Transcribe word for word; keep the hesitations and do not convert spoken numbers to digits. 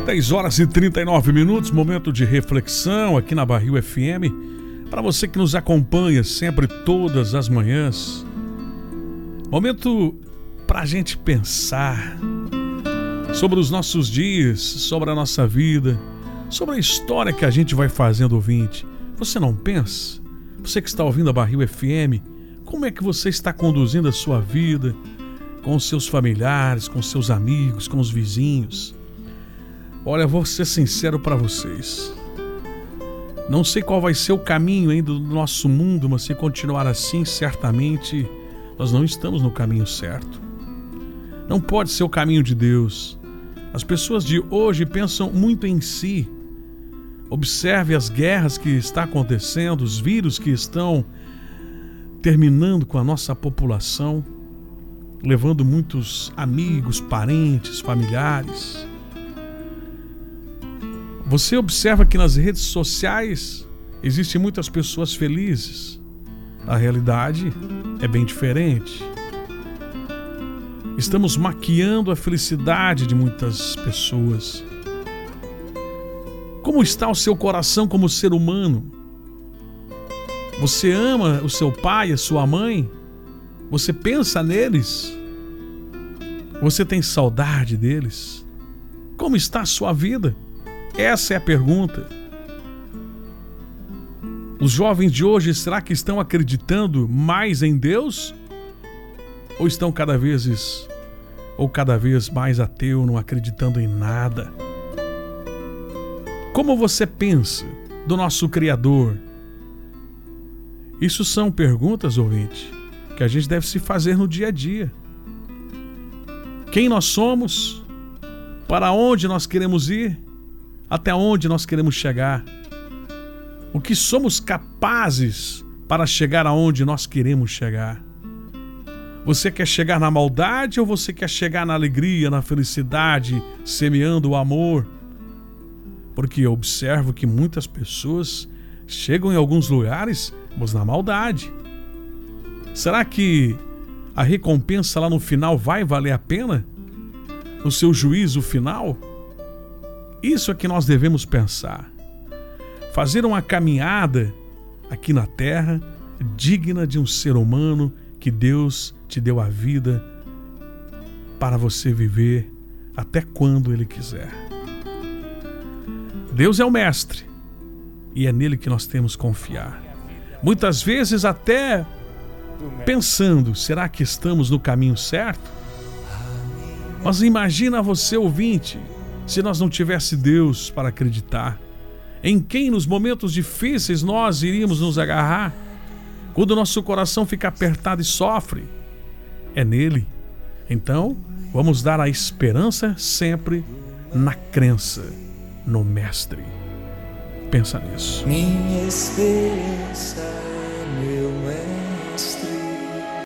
dez horas e trinta e nove minutos, momento de reflexão aqui na Barril F M. Para você que nos acompanha sempre todas as manhãs. Momento para a gente pensar sobre os nossos dias, sobre a nossa vida, sobre a história que a gente vai fazendo, ouvinte. Você não pensa? Você que está ouvindo a Barril F M, como é que você está conduzindo a sua vida com os seus familiares, com os seus amigos, com os vizinhos? Olha, vou ser sincero para vocês. Não sei qual vai ser o caminho ainda do nosso mundo, mas se continuar assim, certamente nós não estamos no caminho certo. Não pode ser o caminho de Deus. As pessoas de hoje pensam muito em si. Observe as guerras que estão acontecendo, os vírus que estão terminando com a nossa população, levando muitos amigos, parentes, familiares. Você observa que nas redes sociais existem muitas pessoas felizes. A realidade é bem diferente. Estamos maquiando a felicidade de muitas pessoas. Como está o seu coração como ser humano? Você ama o seu pai, a sua mãe? Você pensa neles? Você tem saudade deles? Como está a sua vida? Essa é a pergunta. Os jovens de hoje, será que estão acreditando mais em Deus? Ou estão cada vez, ou cada vez mais ateu, não acreditando em nada? Como você pensa do nosso Criador? Isso são perguntas, ouvinte, que a gente deve se fazer no dia a dia. Quem nós somos? Para onde nós queremos ir? Até onde nós queremos chegar? O que somos capazes para chegar aonde nós queremos chegar? Você quer chegar na maldade ou você quer chegar na alegria, na felicidade, semeando o amor? Porque eu observo que muitas pessoas chegam em alguns lugares, mas na maldade. Será que a recompensa lá no final vai valer a pena? No seu juízo final? Isso é que nós devemos pensar. Fazer uma caminhada aqui na terra digna de um ser humano que Deus te deu a vida para você viver até quando Ele quiser. Deus é o mestre e é nele que nós temos que confiar. Muitas vezes até pensando, será que estamos no caminho certo? Mas imagina você, ouvinte, se nós não tivesse Deus para acreditar. Em quem nos momentos difíceis nós iríamos nos agarrar? Quando o nosso coração fica apertado e sofre, é nele. Então, vamos dar a esperança sempre na crença no Mestre. Pensa nisso. Minha esperança, meu mestre.